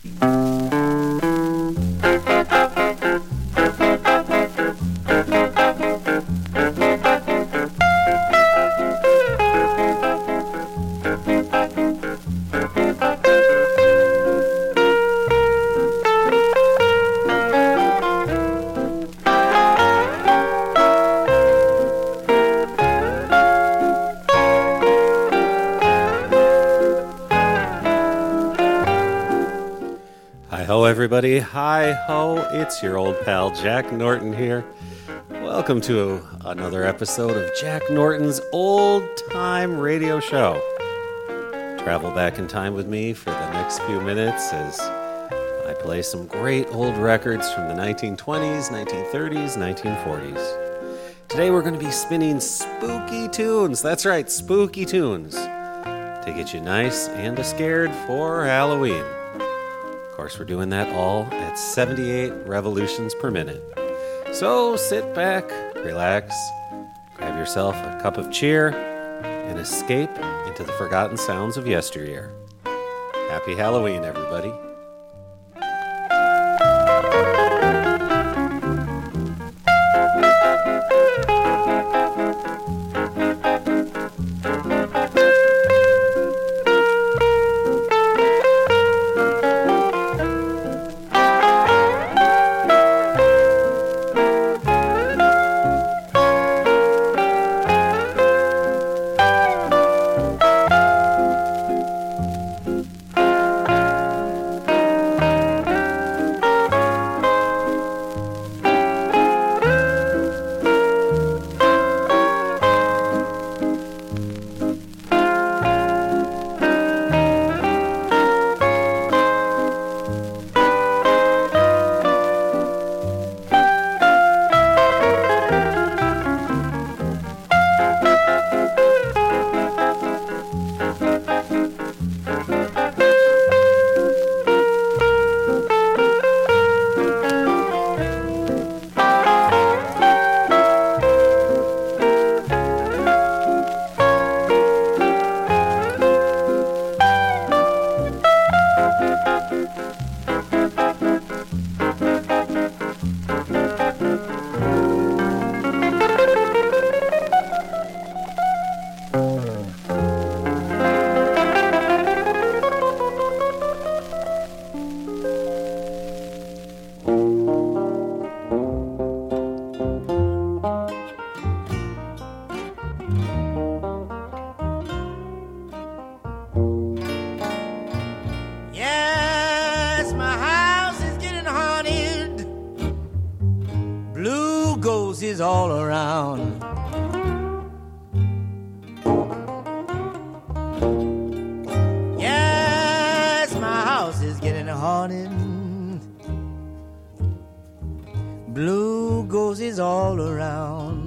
Everybody, hi-ho, it's your old pal Jack Norton here. Welcome to another episode of Jack Norton's Old Time Radio Show. Travel back in time with me for the next few minutes as I play some great old records from the 1920s, 1930s, 1940s. Today we're going to be spinning spooky tunes, that's right, spooky tunes, to get you nice and scared for Halloween. Of course, we're doing that all at 78 revolutions per minute. So sit back, relax, grab yourself a cup of cheer, and escape into the forgotten sounds of yesteryear. Happy Halloween, everybody. All around. Yes, my house is getting haunted. Blue ghosts all around.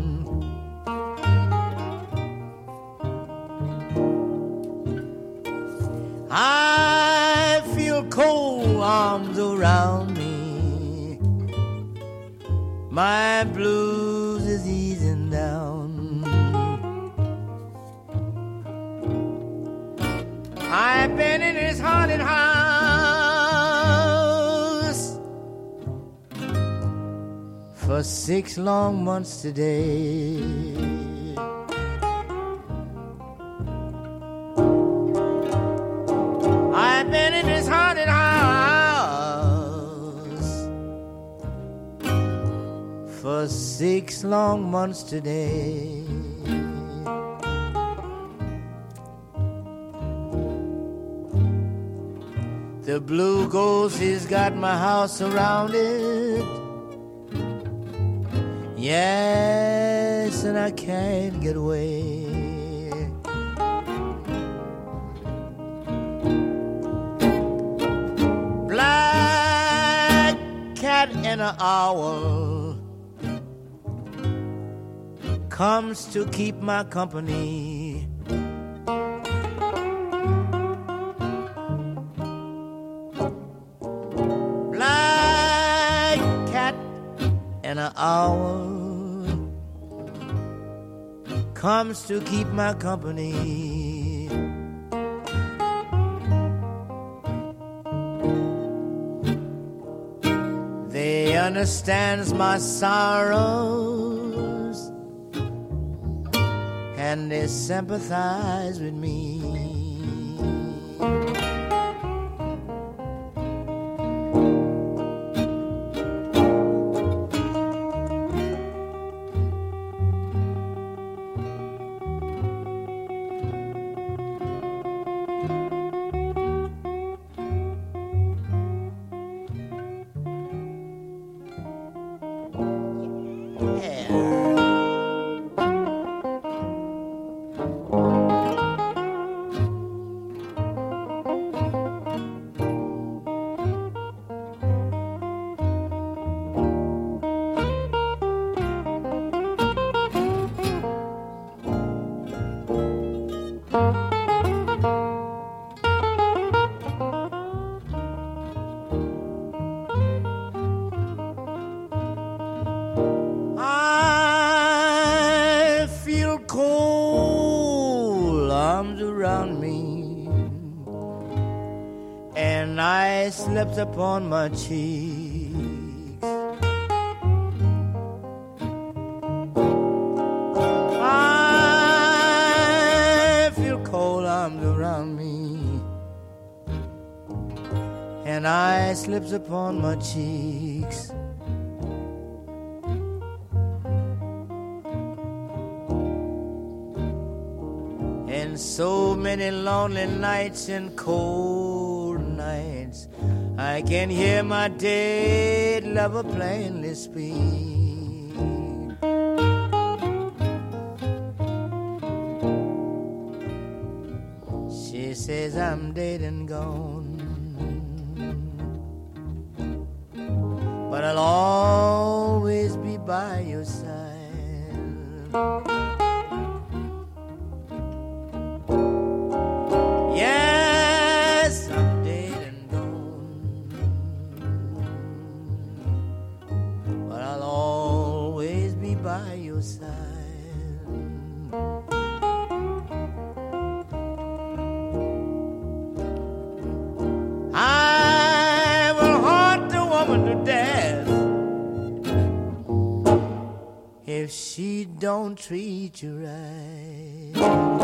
I feel cold arms around me. My blues is easing down. I've been in this haunted house for 6 long months today. I've been in this haunted house for 6 long months today. The blue ghost has got my house surrounded. Yes, and I can't get away. Black cat and an owl comes to keep my company. Black cat and an owl comes to keep my company. understands my sorrows, and they sympathize with me. Slept upon my cheeks. I feel cold arms around me, and I slips upon my cheeks. And so many lonely nights and cold nights, I can hear my dead lover plainly speak. She says I'm dead and gone, but I'll always be by your side. Yes, I'm dead and gone, but I'll always be by your side. I will haunt the woman to death if she don't treat you right.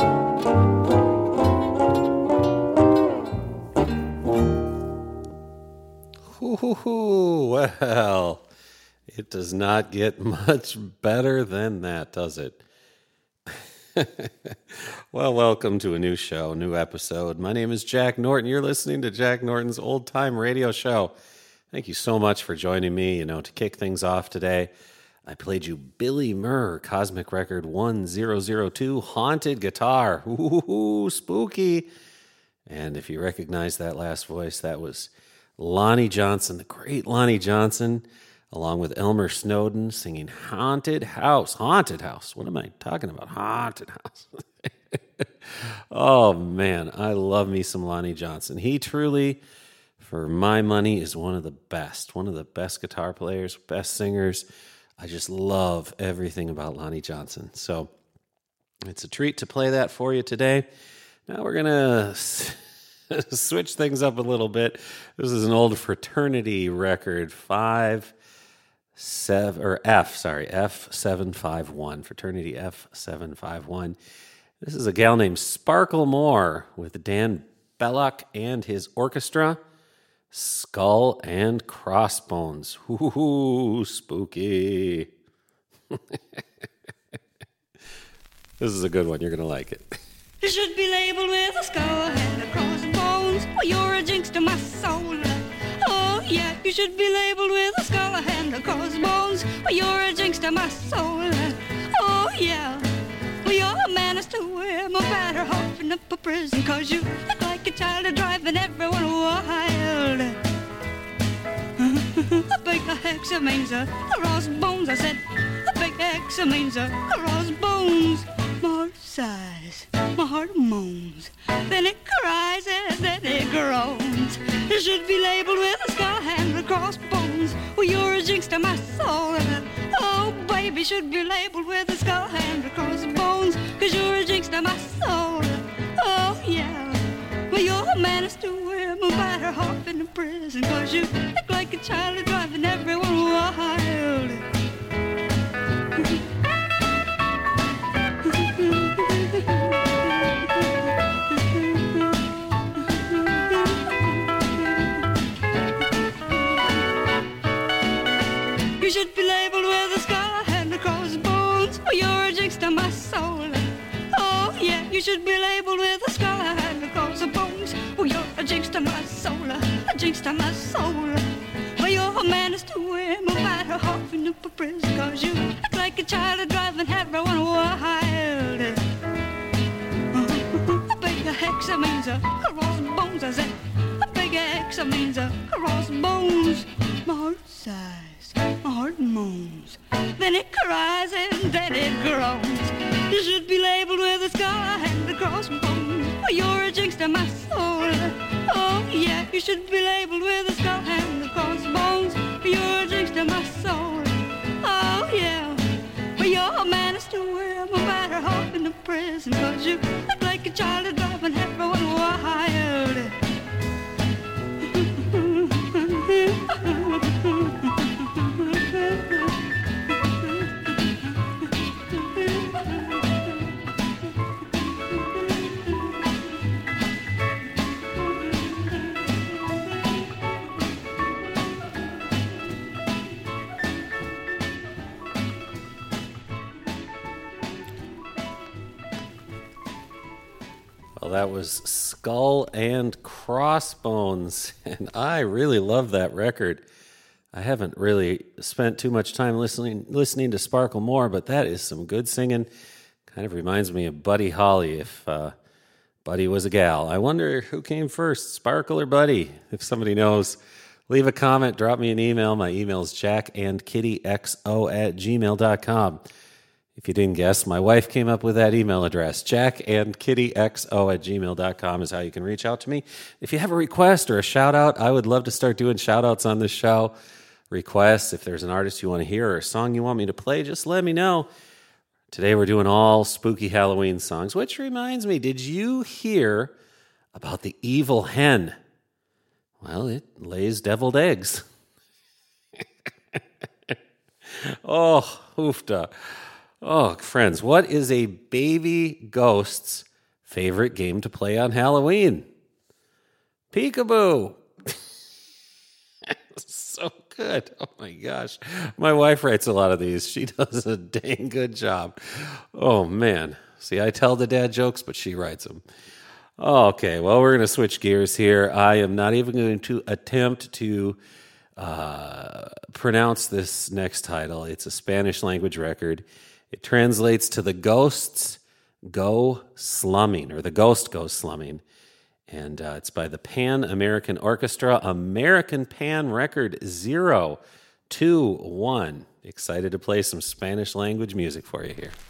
Well, it does not get much better than that, does it? Well, welcome to a new show, new episode. My name is Jack Norton. You're listening to Jack Norton's Old Time Radio Show. Thank you so much for joining me. To kick things off today, I played you Billy Murr, Cosmic Record 1002, Haunted Guitar. Ooh, spooky. And if you recognize that last voice, that was Lonnie Johnson, the great Lonnie Johnson, along with Elmer Snowden singing Haunted House. Haunted House. What am I talking about? Haunted House. Oh, man, I love me some Lonnie Johnson. He truly, for my money, is one of the best guitar players, best singers. I just love everything about Lonnie Johnson. So it's a treat to play that for you today. Now we're going to switch things up a little bit. This is an old Fraternity record, F751, Fraternity F751. This is a gal named Sparkle Moore with Dan Belloc and his orchestra, Skull and Crossbones. Ooh, spooky. This is a good one. You're going to like it. You should be labeled with a skull and a crossbones. Oh, you're a jinx to my soul. Oh, yeah, you should be labeled with a skull and a crossbones. Oh, you're a jinx to my soul. Oh, yeah. Well, you're a menace to him, a batter hopping up a prison, 'cause you look like a child driving everyone wild. A big hex means a crossbones, I said. A big hex means a crossbones. More sighs, my heart moans, then it cries and then it groans. You should be labeled with a skull and a crossbones. Well, you're a jinx to my soul. Oh, baby, should be labeled with a skull and a crossbones, 'cause you're a jinx to my soul. Oh, yeah. Well, you're a menace to him, a batter hop in the prison, 'cause you look like a child driving everyone wild. should be labeled with a skull and a crossbones. Oh, you're a jinx to my soul. Oh, yeah, you should be labeled with a skull and a crossbones. Oh, you're a jinx to my soul, a jinx to my soul. Well, you're a menace to him, no matter how in the prison, 'cause you act like a child driving everyone wild. A big hex means a crossbones, I said. A big hex means a crossbones. My heart sighs, my heart moans, then it cries and then it groans. You should be labeled with a skull and a crossbones. Oh, you're a jinx to my soul. Oh, yeah, you should be labeled with a skull and a crossbones. You're a jinx to my soul. Oh, yeah, but you're a menace to him, no matter how in the prison, 'cause you act like a child driving everyone wild. Well, that was Skull and Crossbones, and I really love that record. I haven't really spent too much time listening to Sparkle Moore, but that is some good singing. Kind of reminds me of Buddy Holly if Buddy was a gal. I wonder who came first, Sparkle or Buddy? If somebody knows, leave a comment, drop me an email. My email is jackandkittyxo@gmail.com. If you didn't guess, my wife came up with that email address. jackandkittyxo@gmail.com is how you can reach out to me. If you have a request or a shout-out, I would love to start doing shout-outs on this show. Requests, if there's an artist you want to hear or a song you want me to play, just let me know. Today we're doing all spooky Halloween songs, which reminds me, did you hear about the evil hen? Well, it lays deviled eggs. Oh, oofta. Oh, friends, what is a baby ghost's favorite game to play on Halloween? Peekaboo. So good. Oh, my gosh. My wife writes a lot of these. She does a dang good job. Oh, man. See, I tell the dad jokes, but she writes them. Okay, well, we're going to switch gears here. I am not even going to attempt to pronounce this next title. It's a Spanish language record. It translates to The Ghosts Go Slumming, or The Ghost Goes Slumming. And it's by the Pan American Orchestra, American Pan Record 021. Excited to play some Spanish language music for you here.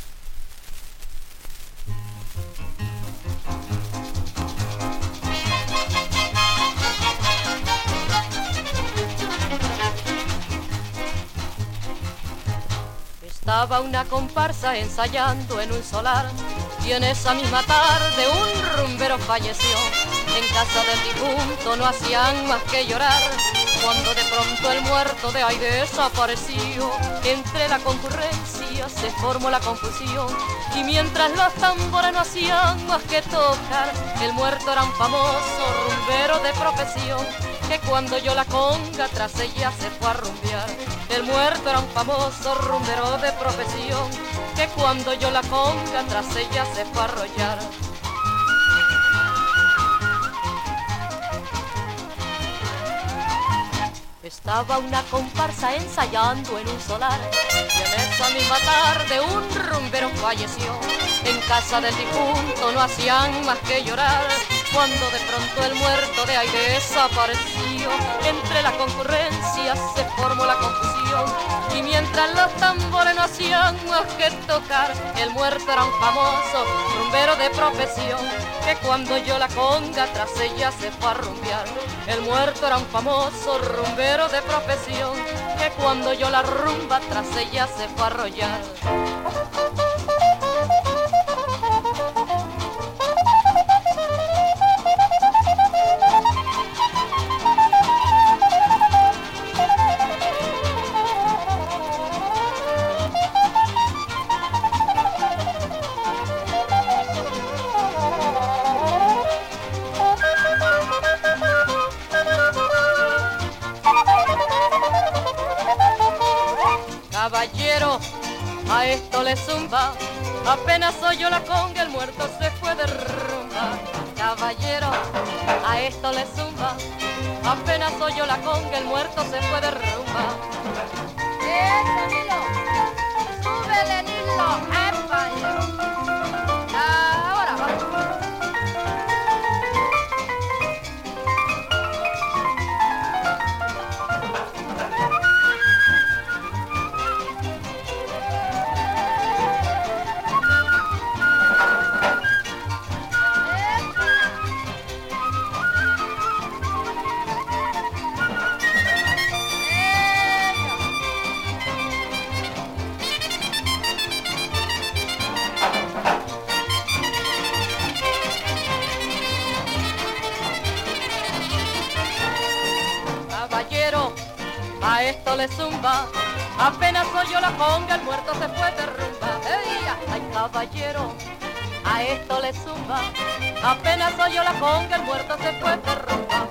Estaba una comparsa ensayando en un solar y en esa misma tarde un rumbero falleció. En casa del difunto no hacían más que llorar cuando de pronto el muerto de ahí desapareció. Entre la concurrencia se formó la confusión y mientras los tambores no hacían más que tocar, el muerto era un famoso rumbero de profesión que cuando yo la conga tras ella se fue a rumbear. El muerto era un famoso rumbero de profesión que cuando yo la conga tras ella se fue a arrollar. Estaba una comparsa ensayando en un solar y en esa misma tarde un rumbero falleció. En casa del difunto no hacían más que llorar cuando de pronto el muerto de ahí desapareció. Entre la concurrencia se formó la confusión y mientras los tambores no hacían más que tocar, el muerto era un famoso rumbero de profesión que cuando yo la conga tras ella se fue a rumbear. El muerto era un famoso rumbero de profesión que cuando yo la rumba tras ella se fue a arrollar. Caballero, a esto le zumba, apenas oyó la conga, el muerto se fue de rumba. Caballero, a esto le zumba, apenas oyó la conga, el muerto se fue de rumba. ¡Eso, Nilo! ¡Súbele, Nilo! ¡Epa! Ahora vamos. A esto le zumba, apenas oyó la conga, el muerto se fue de rumba. ¡Ey! ¡Ay, caballero! A esto le zumba, apenas oyó la conga, el muerto se fue de rumba.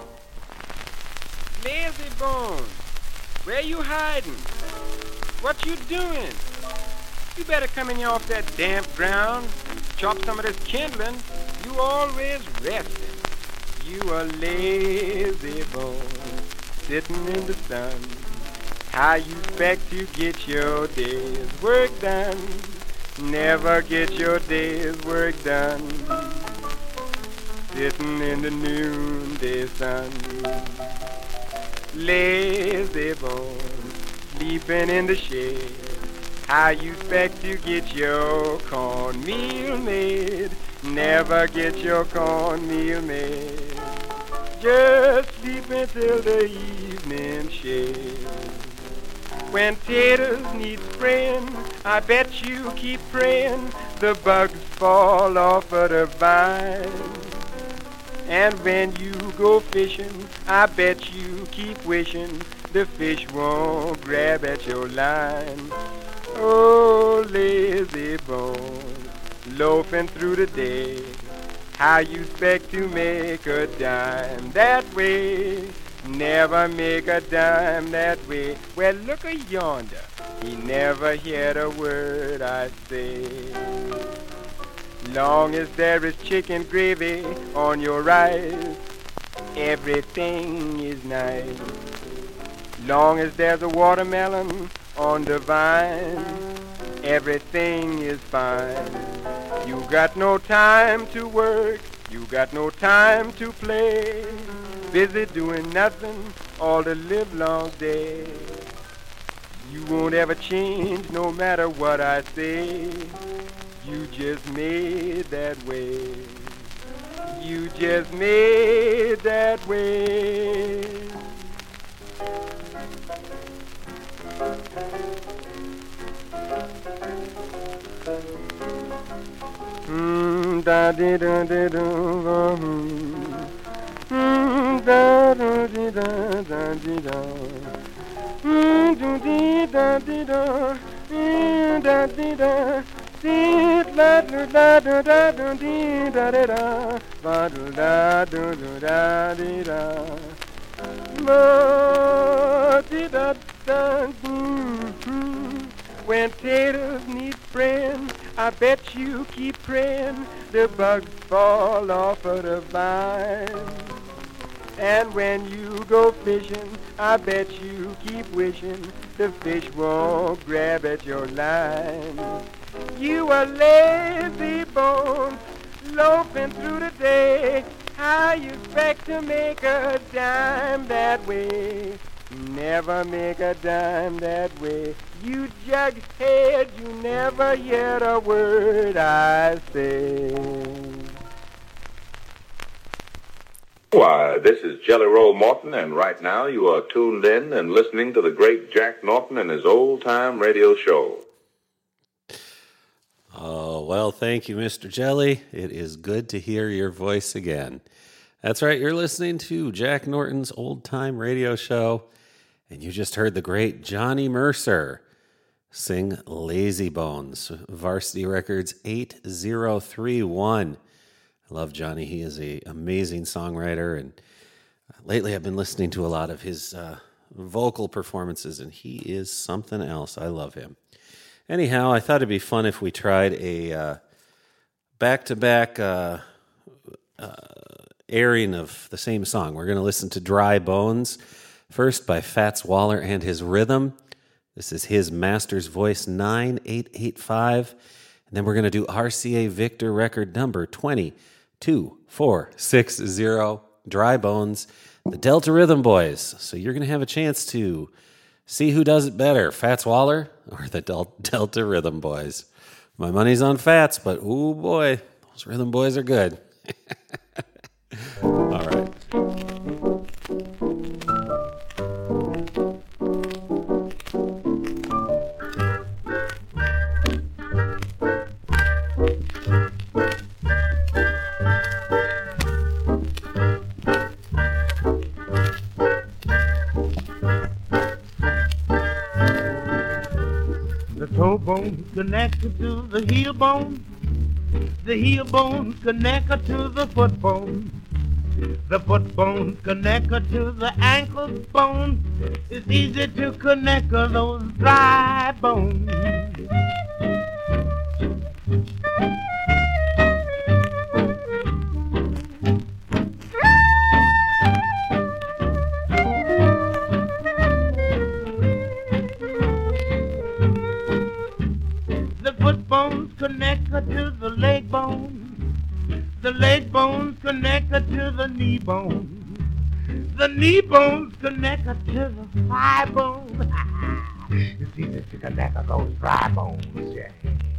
Lazy Bones, where you hiding? What you doing? You better come in here off that damp ground, chop some of this kindling. You always resting. You a lazy bone, sitting in the sun. How you expect to get your day's work done? Never get your day's work done. Sitting in the noonday sun. Lazy bone, sleeping in the shade. How you expect to get your cornmeal made? Never get your cornmeal made. Just sleeping till the evening shade. When taters need spraying, I bet you keep praying the bugs fall off of the vine. And when you go fishing, I bet you keep wishing the fish won't grab at your line. Oh, lazy bones, loafing through the day. How you expect to make a dime that way? Never make a dime that way. Well, look yonder, he never heard a word I say. Long as there is chicken gravy on your rice, everything is nice. Long as there's a watermelon on the vine, everything is fine. You got no time to work, you got no time to play. Busy doing nothing all the livelong day. You won't ever change no matter what I say. You just made that way. You just made that way. Da di da di da da da di da da di da do di da di da da di da di da da da da da di da da da ba da da da di da ma di da da. When taters need spraying, I bet you keep praying the bugs fall off of the vine. And when you go fishing, I bet you keep wishing the fish won't grab at your line. You a lazy bone, loafing through the day. How you expect to make a dime that way? Never make a dime that way. You jughead, you never hear a word I say. Why, this is Jelly Roll Morton, and right now you are tuned in and listening to the great Jack Norton and his old-time radio show. Oh, well, thank you, Mr. Jelly. It is good to hear your voice again. That's right, you're listening to Jack Norton's old-time radio show, and you just heard the great Johnny Mercer sing Lazy Bones, Varsity Records 8031. I love Johnny. He is an amazing songwriter, and lately I've been listening to a lot of his vocal performances, and he is something else. I love him. Anyhow, I thought it'd be fun if we tried a back-to-back airing of the same song. We're going to listen to Dry Bones, first by Fats Waller and his Rhythm. This is his Master's Voice 9885. And then we're going to do RCA Victor record number 22460, Dry Bones, the Delta Rhythm Boys. So you're going to have a chance to see who does it better, Fats Waller or the Delta Rhythm Boys. My money's on Fats, but oh boy, those Rhythm Boys are good. All right. Toe bone connected to the heel bone connected to the foot bone connected to the ankle bone. It's easy to connect those dry bones. Connected to the leg bone's connected to the knee bone bone's connected to the thigh bone. It's easy to connect those dry bones, yeah.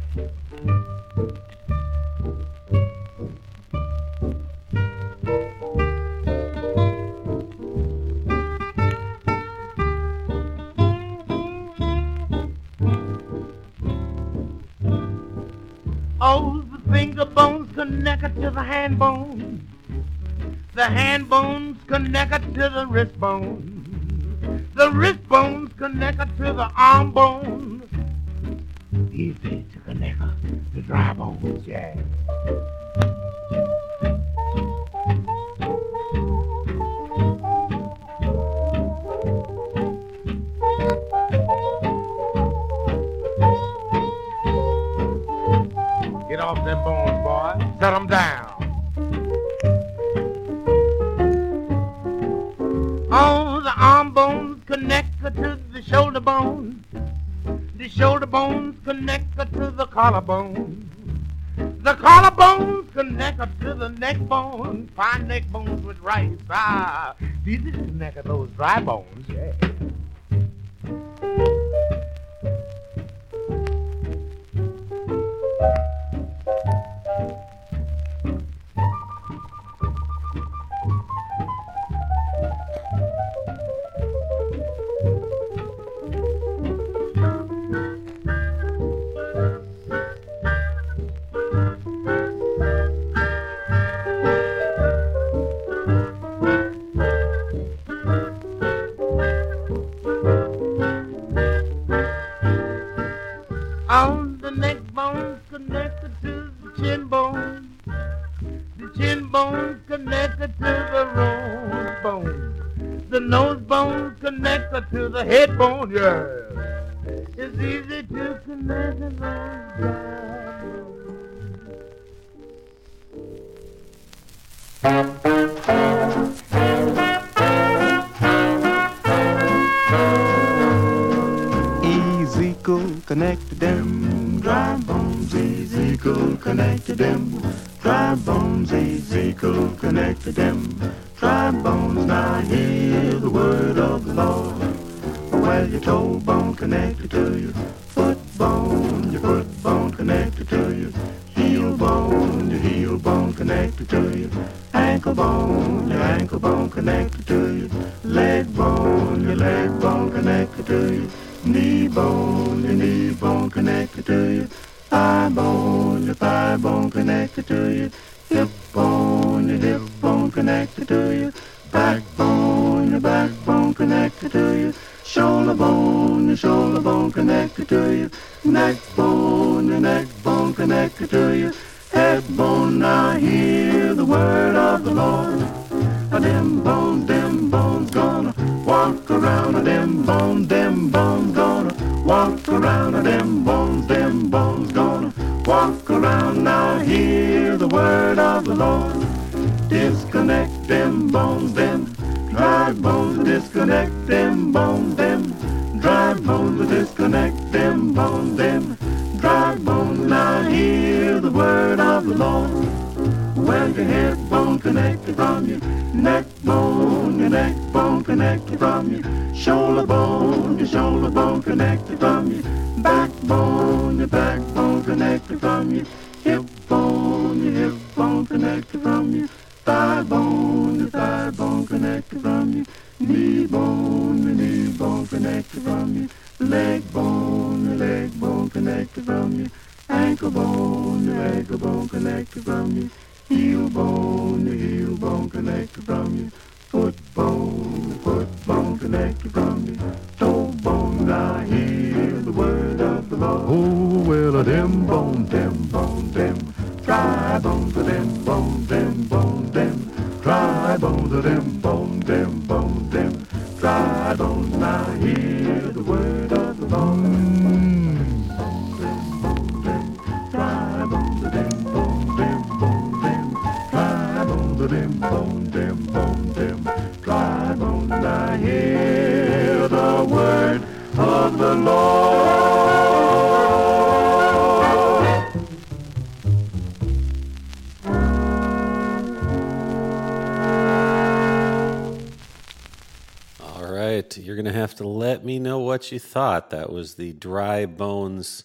Oh, the finger bone's connected to the hand bone. The hand bone's connected to the wrist bone. The wrist bone's connected to the arm bone. Easy to connect the dry bones, yeah. Get off them bones, boy. Set them down. Oh, the arm bone's connected to the shoulder bone. The shoulder bone's connected to the collarbone. The collarbone's connected to the neck bone. Fine neck bones with rice. Ah, these are the neck of those dry bones, yeah. On the neck bone's connected to the chin bone. The chin bone's connected to the nose bone. The nose bone's connected to the head bone, yeah. It's easy to connect those Easy go connect to them dry bones, easy go connect to them dry bones, easy go connect to them dry bones. Now hear the word of the Lord. Well, your toe bone connected to your foot bone connected to your heel bone connected to your ankle bone connected to your leg bone connected to your knee bone connected to your thigh bone connected to your hip bone connected to your backbone connected to your shoulder bone connected to your neck bone connected to your head bone. Now hear the word of the Lord. Them bones gonna walk around around them bones gonna walk around them bones gonna walk around. Now hear the word of the Lord. Disconnect them bones, them dry bones. Disconnect them bones, them dry bones. Disconnect them bones, them dry bones. Now hear the word of the Lord. Well, your head bone connected from your neck bone connected from your shoulder bone connected from your backbone connected from your hip bone connected from your thigh bone connected from your knee bone connected from your leg bone connected from your ankle bone connected from your heel bone connected from your foot bone connected from your toe bone. Now hear the word of the Lord. Oh, well, them bone, them dry bones, them dry bones, them dry bones. Now hear the word of the Lord. Dry bones, them dry bones. Now hear the word of the Lord. All right, you're going to have to let me know what you thought. That was the Dry Bones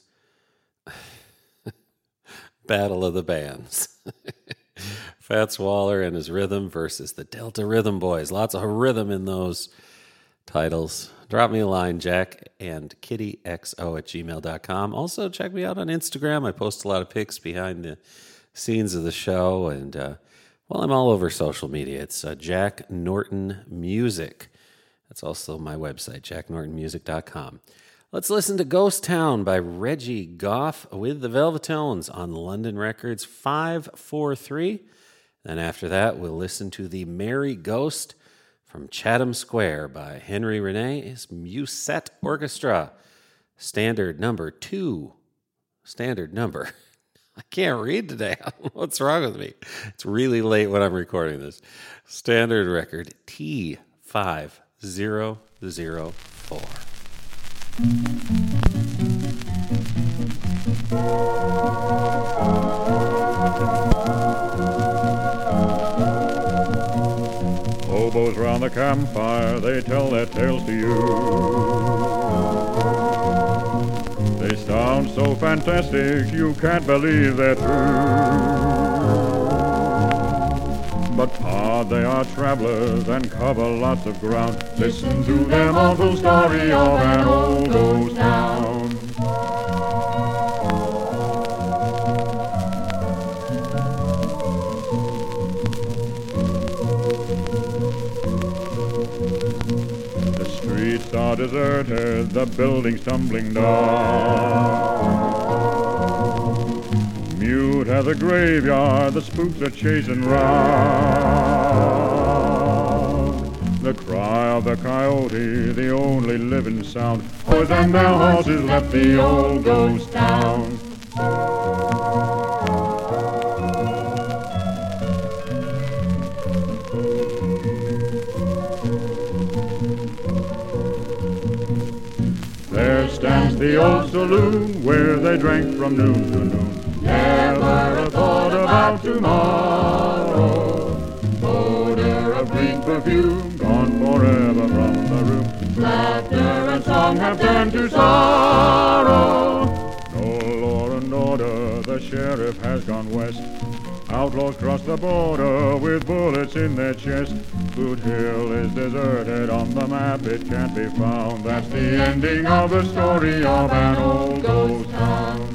Battle of the Bands. Fats Waller and his rhythm versus the Delta Rhythm Boys. Lots of rhythm in those titles. Drop me a line, Jack and kittyxo@gmail.com. Also, check me out on Instagram. I post a lot of pics behind the scenes of the show. And, well, I'm all over social media. It's Jack Norton Music. That's also my website, jacknortonmusic.com. Let's listen to Ghost Town by Reggie Goff with the Velvetones on London Records 543. Then after that, we'll listen to The Merry Ghost from Chatham Square by Henry Rene's Musette Orchestra. Standard number 2. Standard number. I can't read today. I don't know what's wrong with me. It's really late when I'm recording this. Standard record T5004. Hobos round the campfire, they tell their tales to you. They sound so fantastic, you can't believe they're true. But they are travelers and cover lots of ground. Listen to their awful story of an old ghost town. The streets are deserted, the buildings tumbling down. Mute as a graveyard, the spooks are chasing round. The cry of the coyote, the only living sound. Boys and their horses left the old ghost town. There stands the old saloon where they drank from noon to noon. Never a thought about tomorrow. Odor of green perfume gone forever from the room. Laughter and song have turned to sorrow. No law and order, the sheriff has gone west. Outlaws cross the border with bullets in their chest. Boot Hill is deserted, on the map it can't be found. That's the ending of the story of an old ghost town.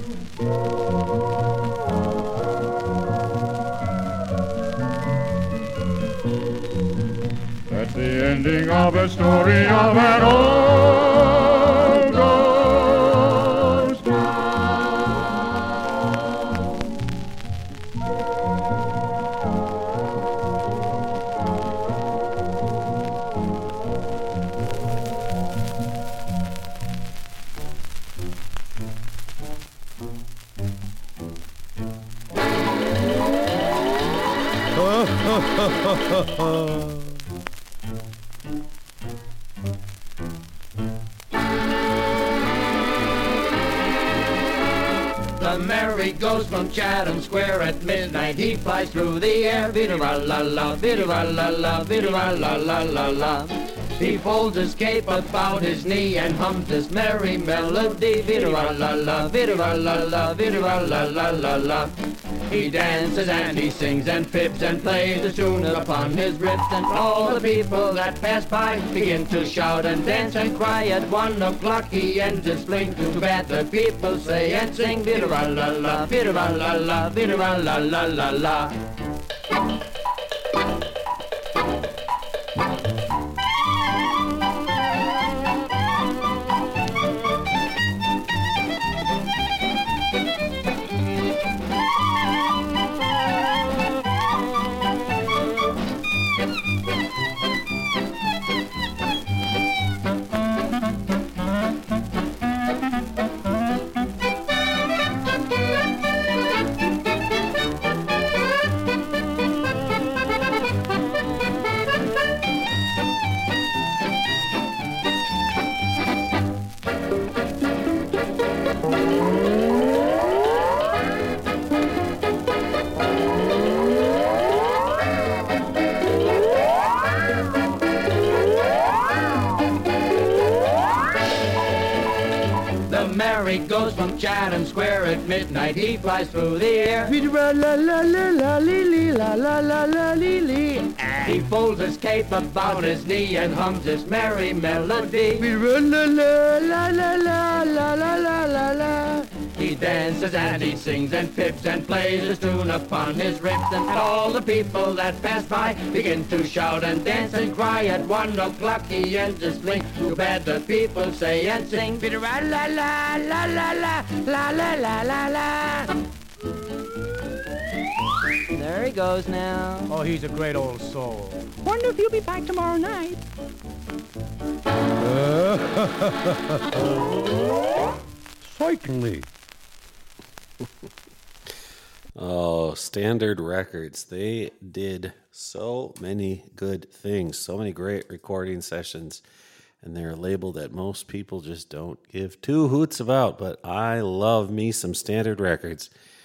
That's the ending of the story of an old ghost town. The merry goes from Chatham Square at midnight. He flies through the air. Vida-ra-la-la, vida-ra-la-la, vida-ra-la-la-la-la. He folds his cape about his knee and hums this merry melody. Vida-ra-la-la, vida-ra-la-la, vida-ra-la-la-la-la. He dances and he sings and fibs and plays the tune upon his ribs, and all the people that pass by begin to shout and dance and cry. At 1 o'clock he ends his fling. Too bad the people say and sing. Vida-ra-la-la, vida-ra-la-la, vida-ra-la-la-la-la. Goes from Chatham Square at midnight. He flies through the air. He folds his cape about his knee and hums this merry melody. He dances and he sings and fibs and plays his tune upon his ribs, and all the people that pass by begin to shout and dance and cry. At 1 o'clock he ends his fling. Too bad the people say and sing. La la la la la la la la la la. There he goes now. Oh, he's a great old soul. Wonder if he'll be back tomorrow night. Certainly. Oh, Standard Records. They did so many good things, so many great recording sessions, and they're a label that most people just don't give two hoots about, but I love me some Standard Records.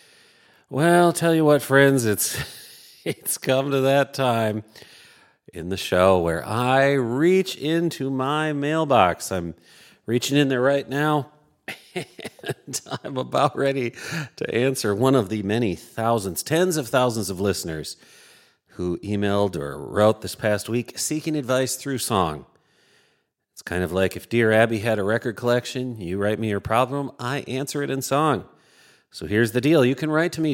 Well, tell you what, friends, it's come to that time in the show where I reach into my mailbox. I'm reaching in there right now, and I'm about ready to answer one of the many thousands, tens of thousands of listeners who emailed or wrote this past week seeking advice through song. It's kind of like if Dear Abby had a record collection, you write me your problem, I answer it in song. So here's the deal. You can write to me,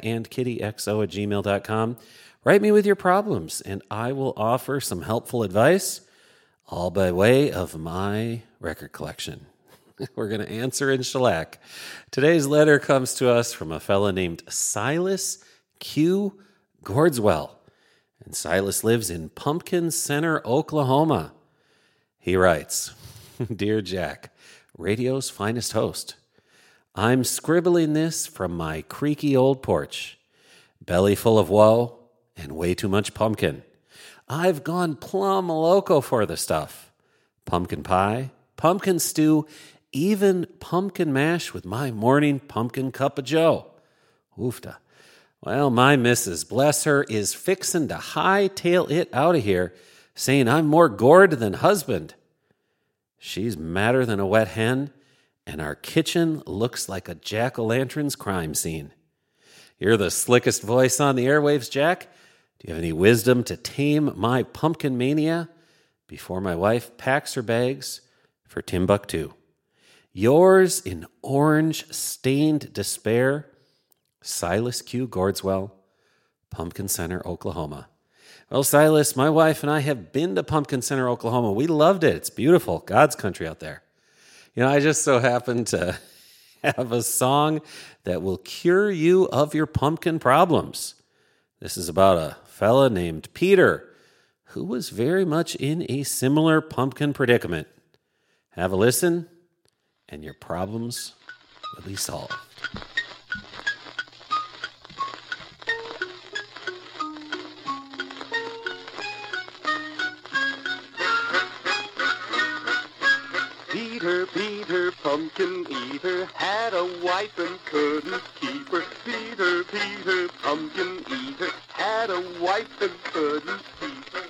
jackandkittyxo@gmail.com. Write me with your problems, and I will offer some helpful advice, all by way of my record collection. We're going to answer in shellac. Today's letter comes to us from a fella named Silas Q. Gordswell. And Silas lives in Pumpkin Center, Oklahoma. He writes, Dear Jack, radio's finest host, I'm scribbling this from my creaky old porch. Belly full of woe and way too much pumpkin. I've gone plumb loco for the stuff. Pumpkin pie, pumpkin stew, even pumpkin mash with my morning pumpkin cup of joe. Oofta. Well, my missus, bless her, is fixin' to hightail it out of here, saying I'm more gourd than husband. She's madder than a wet hen, and our kitchen looks like a jack-o'-lantern's crime scene. You're the slickest voice on the airwaves, Jack. Do you have any wisdom to tame my pumpkin mania before my wife packs her bags for Timbuktu? Yours in orange-stained despair, Silas Q. Gordswell, Pumpkin Center, Oklahoma. Well, Silas, my wife and I have been to Pumpkin Center, Oklahoma. We loved it. It's beautiful. God's country out there. You know, I just so happen to have a song that will cure you of your pumpkin problems. This is about a fella named Peter who was very much in a similar pumpkin predicament. Have a listen, and your problems will be solved. Peter, pumpkin eater, had a wife and couldn't keep her. Peter, pumpkin eater, had a wife and couldn't keep her.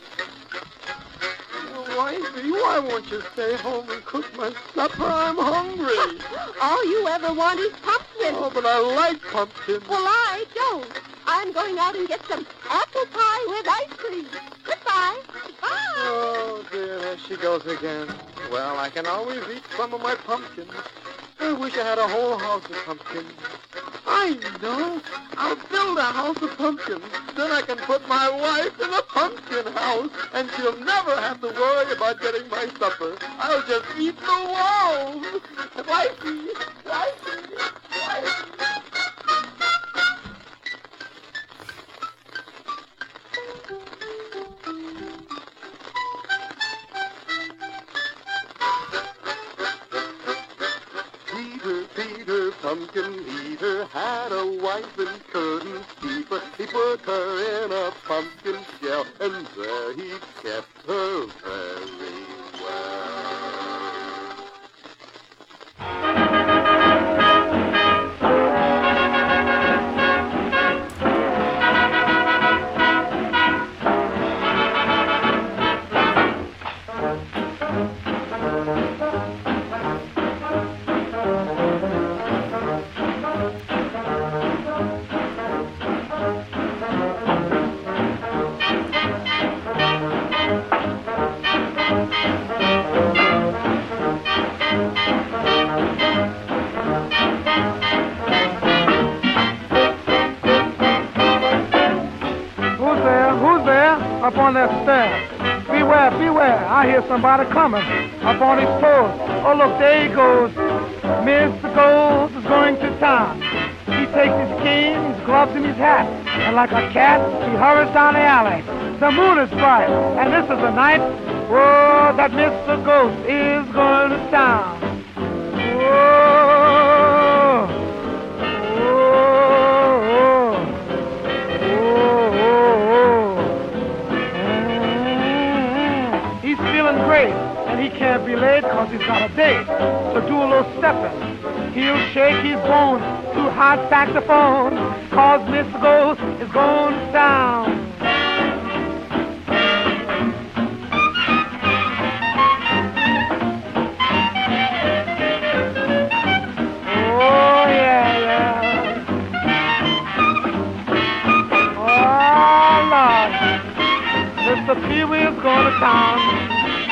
Wifey, why won't you stay home and cook my supper? I'm hungry. All you ever want is pumpkin. Oh, but I like pumpkin. Well, I don't. I'm going out and get some apple pie with ice cream. Goodbye. Bye. Oh, dear, there she goes again. Well, I can always eat some of my pumpkin. I wish I had a whole house of pumpkins. I know. I'll build a house of pumpkins. Then I can put my wife in a pumpkin house, and she'll never have to worry about getting my supper. I'll just eat the walls. Wifey, wifey, wifey. Peter, pumpkin eater, had a wife and couldn't keep her. He put her in a pumpkin shell, and there he kept her very well. Up on that stair. Beware, beware, I hear somebody coming up on his toes. Oh, look, there he goes. Mr. Gold is going to town. He takes his cane, his gloves, and his hat, and like a cat, he hurries down the alley. The moon is bright, and this is the night, oh, that Mr. Ghost is going to town. And he can't be late because he's got a date. So do a little stepping. He'll shake his bones to hot saxophone, cause Mr. Ghost is going down. Oh, yeah, yeah. Oh, Lord. Mr. Pee-wee is going to town.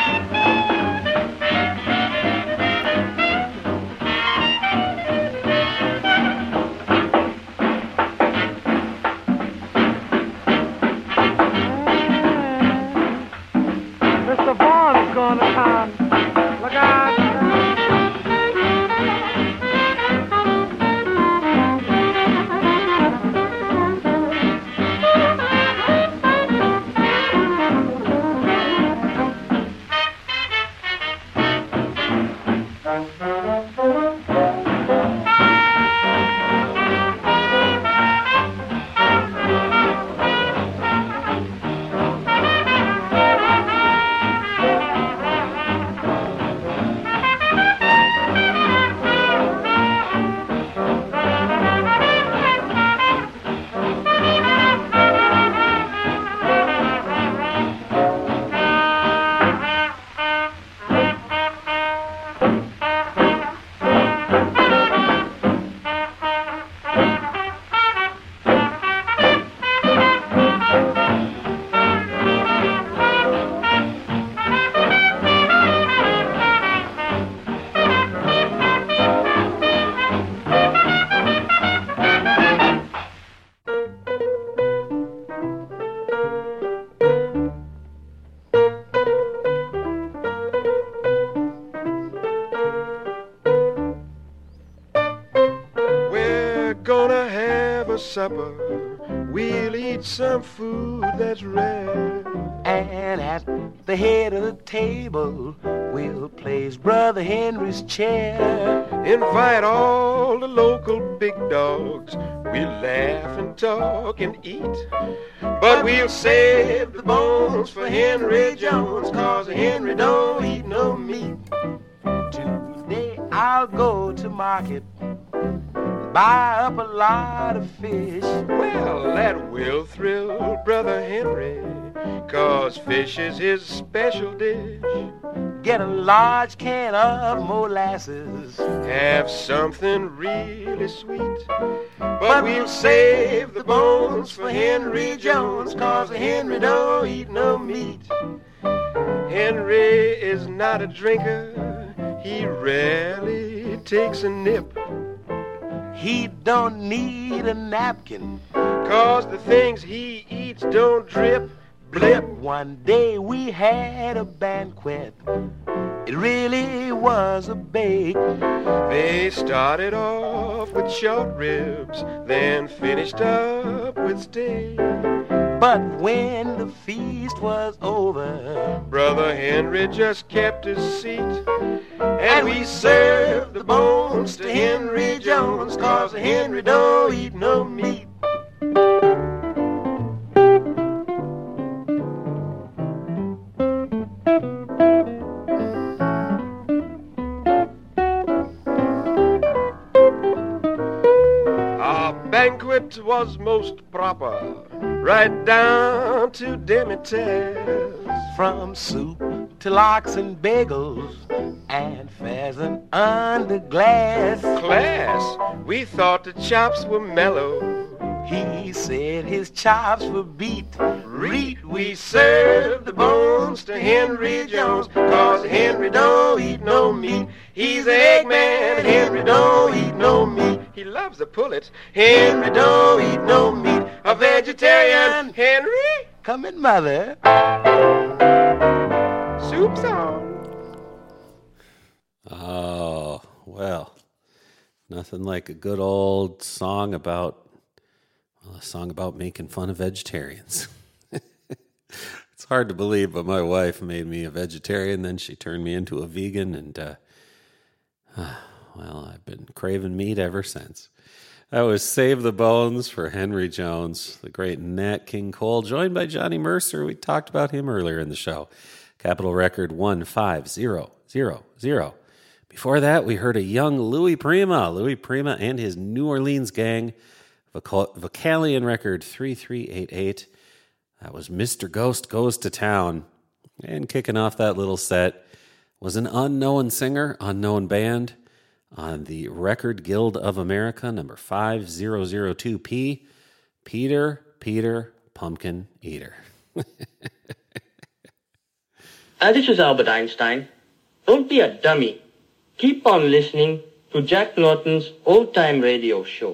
Supper, we'll eat some food that's rare. And at the head of the table, we'll place Brother Henry's chair. Invite all the local big dogs. We'll laugh and talk and eat. But we'll save the bones for Henry Jones, 'cause Henry don't eat no meat. To market, buy up a lot of fish. Well, that will thrill Brother Henry, 'cause fish is his special dish. Get a large can of molasses, have something really sweet. But we'll save the bones for Henry Jones, 'cause Henry don't eat no meat. Henry is not a drinker, he rarely takes a nip. He don't need a napkin, 'cause the things he eats don't drip. Blip. One day we had a banquet, it really was a bake. They started off with short ribs, then finished up with steak. But when the feast was over, Brother Henry just kept his seat. And we served the bones to Henry Jones, 'cause Henry don't eat no meat. Banquet was most proper, right down to demitasse. From soup to lox and bagels and pheasant under glass. Class, we thought the chops were mellow. He said his chops were beat. Reet, we served the bones to Henry Jones, 'cause Henry don't eat no meat. He's an Eggman and Henry don't eat no meat. He loves a pullet. Henry don't eat no meat. A vegetarian. Henry? Come in, Mother. Soup's on. Oh, well, nothing like a good old song about, well, a song about making fun of vegetarians. It's hard to believe, but my wife made me a vegetarian, then she turned me into a vegan, and well, I've been craving meat ever since. That was Save the Bones for Henry Jones, the great Nat King Cole, joined by Johnny Mercer. We talked about him earlier in the show. Capitol record 15000. Before that, we heard a young Louis Prima and his New Orleans gang, Vocalion record 3388. That was Mr. Ghost Goes to Town. And kicking off that little set was an unknown singer, unknown band on the Record Guild of America, number 5002P, Peter Pumpkin Eater. This is Albert Einstein. Don't be a dummy. Keep on listening to Jack Norton's Old Time Radio Show.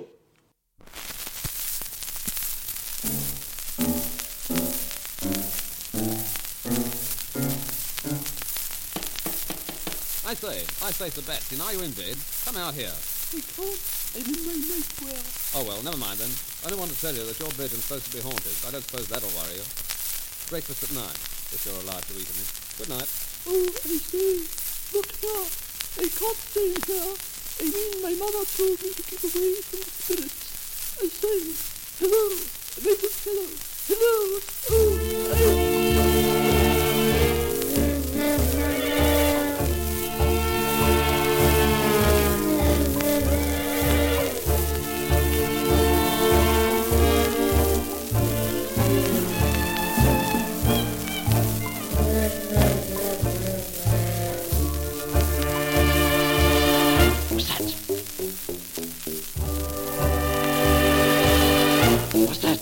I say, Sebastian, are you in bed? Come out here. I can't. I'm in my nightwear. Oh, well, never mind then. I don't want to tell you that your bedroom's supposed to be haunted. I don't suppose that'll worry you. Breakfast at 9, if you're allowed to eat any. Good night. Oh, I say, look here. I can't stay in here. I mean, my mother told me to keep away from the spirits. I say, hello, my good fellow. Hello. What's that?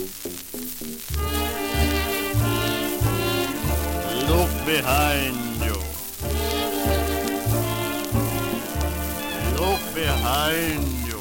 Look behind you. Look behind you.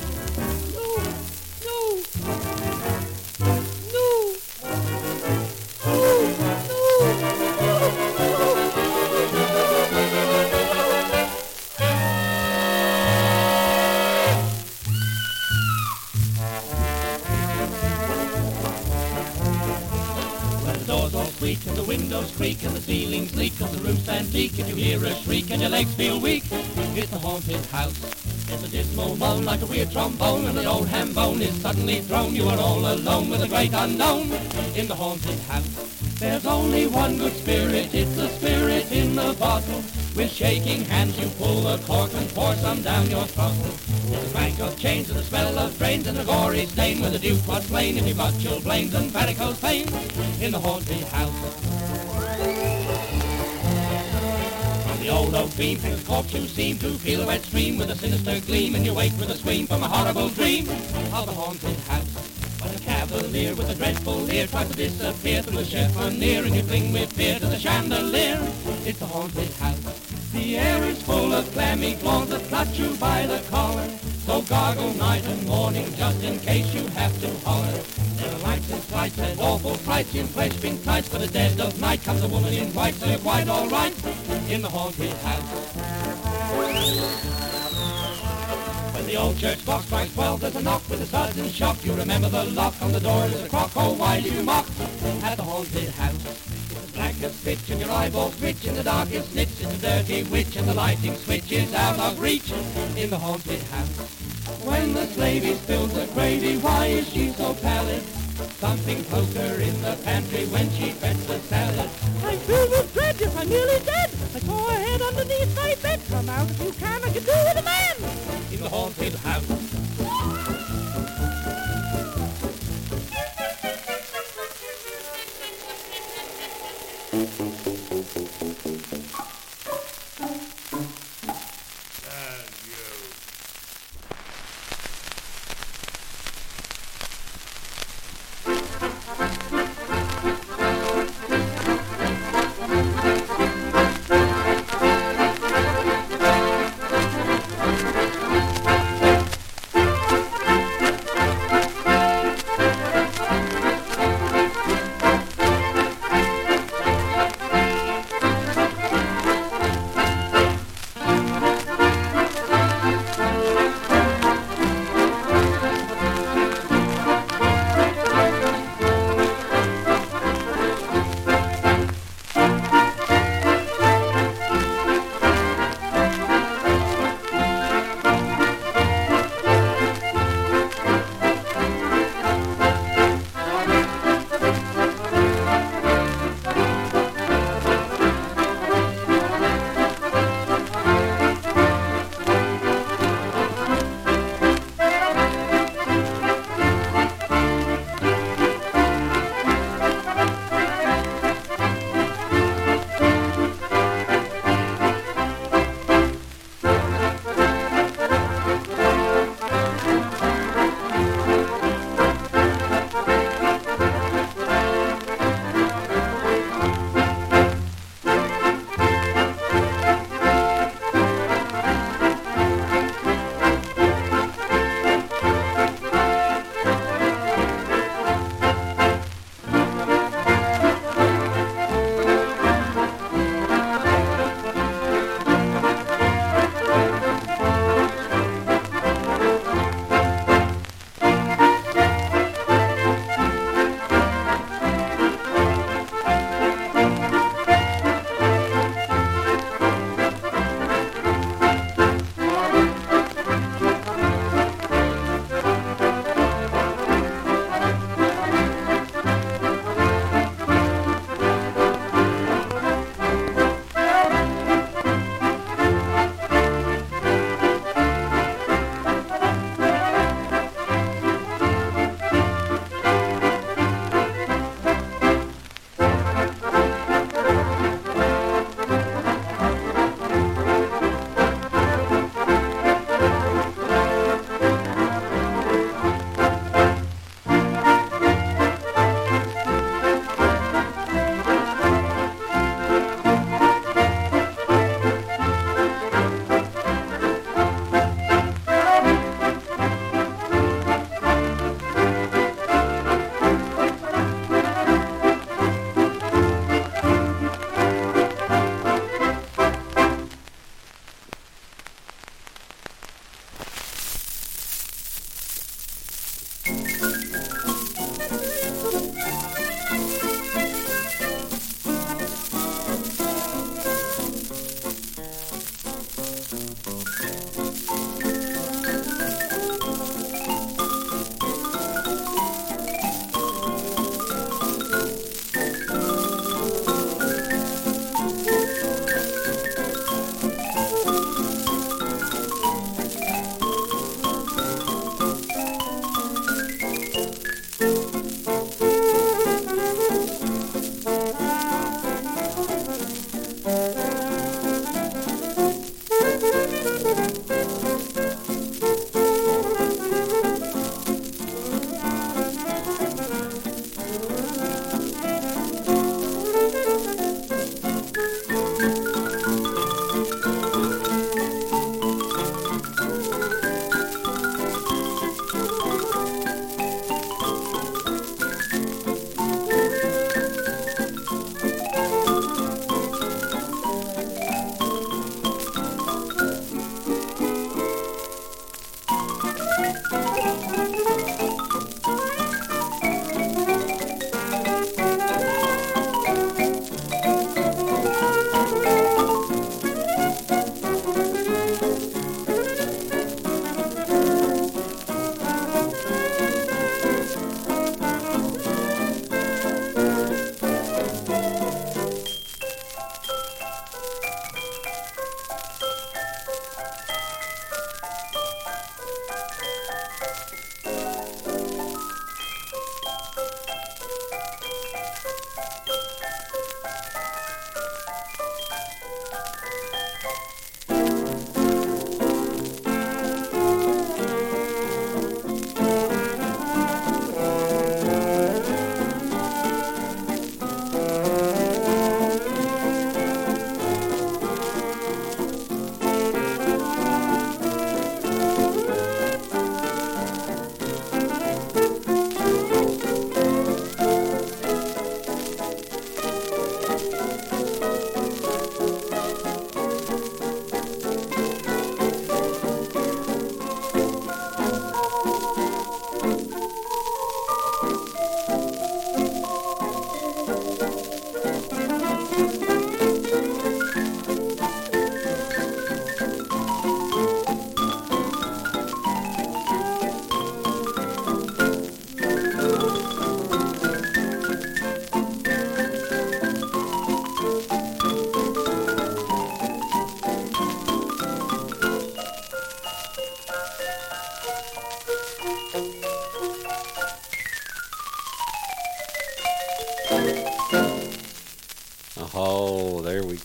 And the windows creak and the ceilings leak and the room stands leak and you hear a shriek and your legs feel weak. It's the haunted house. It's a dismal moan like a weird trombone and an old ham bone is suddenly thrown. You are all alone with the great unknown in the haunted house. There's only one good spirit. It's the spirit in the bottle. With shaking hands you pull the cork and pour some down your throat. There's a clank of chains and the smell of drains and a gory stain where the dew was slain. If you've got chilblains and varicose pain in the haunted house. From the old oak beam hangs a corpse you seem to feel a wet stream with a sinister gleam, and you wake with a scream from a horrible dream of the haunted house. But a cavalier with a dreadful leer tries to disappear through the chiffonier, and you cling with fear to the chandelier. It's the haunted house. The air is full of clammy claws that clutch you by the collar. So gargle night and morning just in case you have to holler. There are lights and slights and awful frights in flesh-pink tights. For the dead of night comes a woman in white, so you're quite all right in the haunted house. When the old church clock strikes 12, there's a knock with a sudden shock. You remember the lock on the door, there's a crock, oh why do you mock at the haunted house? It's black as pitch and your eyeballs twitch in the darkest niche. It's a dirty witch and the lighting switch is out of reach in the haunted house. When the slavey spills the gravy, why is she so pallid? Something poked her in the pantry when she fed the salad. I'm filled with dread, yes, I'm nearly dead. I saw a head underneath my bed. Come out if you can, I can do with a man. In the haunted house.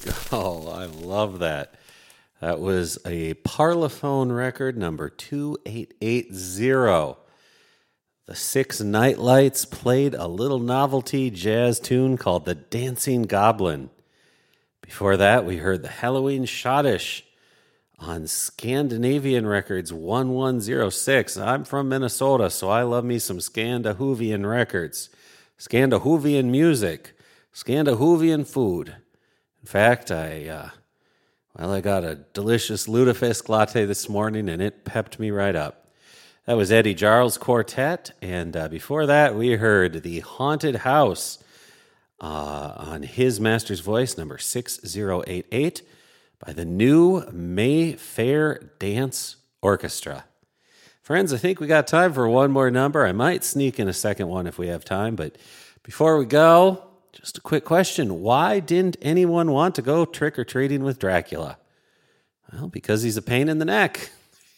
go. I love that. That was a Parlophone record, number 2880. The Six Nightlights played a little novelty jazz tune called The Dancing Goblin. Before that, we heard the Halloween Schottish on Scandinavian Records 1106. I'm from Minnesota, so I love me some Scandinavian records. Scandinavian music. Scandinavian food. In fact, I got a delicious lutefisk latte this morning, and it pepped me right up. That was Eddie Jarls Quartet, and before that, we heard The Haunted House on His Master's Voice, number 6088, by the New Mayfair Dance Orchestra. Friends, I think we got time for one more number. I might sneak in a second one if we have time, but before we go, just a quick question. Why didn't anyone want to go trick-or-treating with Dracula? Well, because he's a pain in the neck.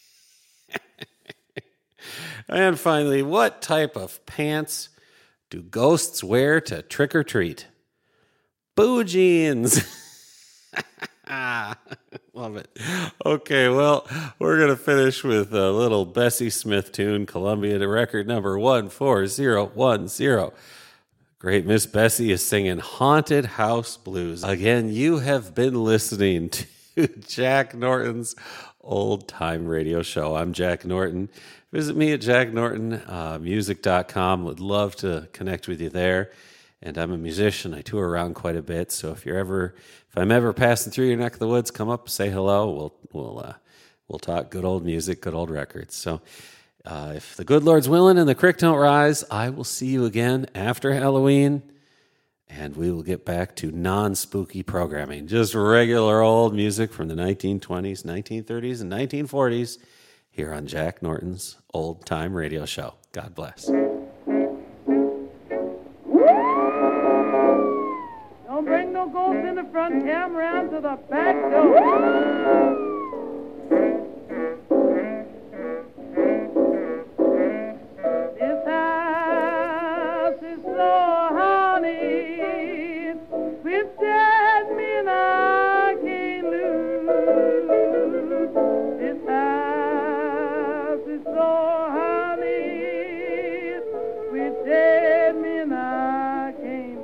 And finally, what type of pants do ghosts wear to trick-or-treat? Boo jeans. Love it. Okay, well, we're going to finish with a little Bessie Smith tune, Columbia record number 14010. Great Miss Bessie is singing Haunted House Blues. Again, you have been listening to Jack Norton's Old Time Radio Show. I'm Jack Norton. Visit me at jacknortonmusic.com. Would love to connect with you there. And I'm a musician. I tour around quite a bit. So if I'm ever passing through your neck of the woods, come up, say hello. We'll talk good old music, good old records. So if the good Lord's willing and the creek don't rise, I will see you again after Halloween. And we will get back to non-spooky programming. Just regular old music from the 1920s, 1930s, and 1940s here on Jack Norton's Old Time Radio Show. God bless. Don't bring no ghosts in the front, come around to the back door. This house is so haunted with dead men I can't lose. This house is so haunted with dead men I can't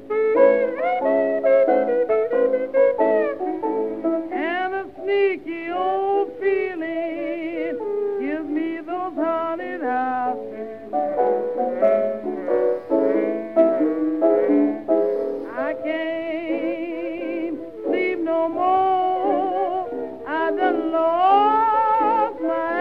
lose. And a sneaky old feeling gives me those haunted houses. I can't sleep no more. I done lost my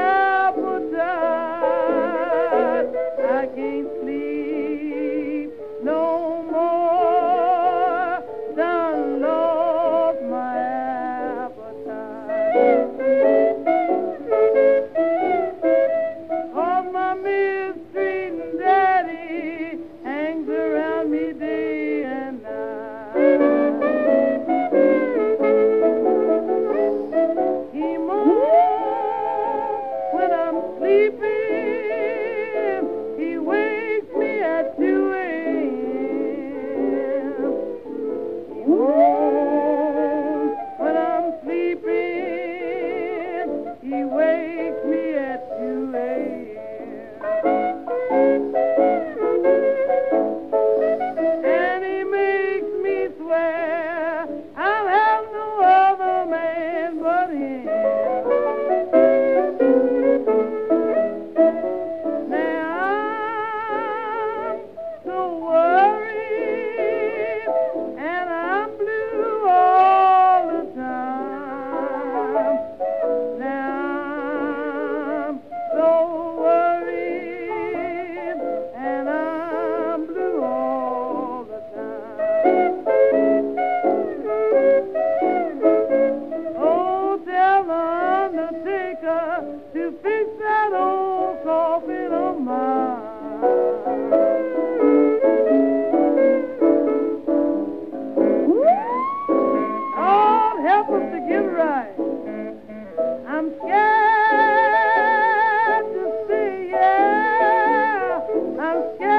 appetite. I can't sleep no more. Done lost my appetite. Oh, my mistreating daddy hangs around me day and night. He moans when I'm sleeping. He wakes me at 2 a.m. He moans when I'm sleeping. He wakes me at 2 a.m. And he makes me swear I'll have no other man but him. Now I'm so worried and I'm blue all the time. Now I'm so worried and I'm blue all the time. Oh, tell the undertaker to fix that old coffin of mine. Lord, help us to get right. I'm scared to say yeah. I'm scared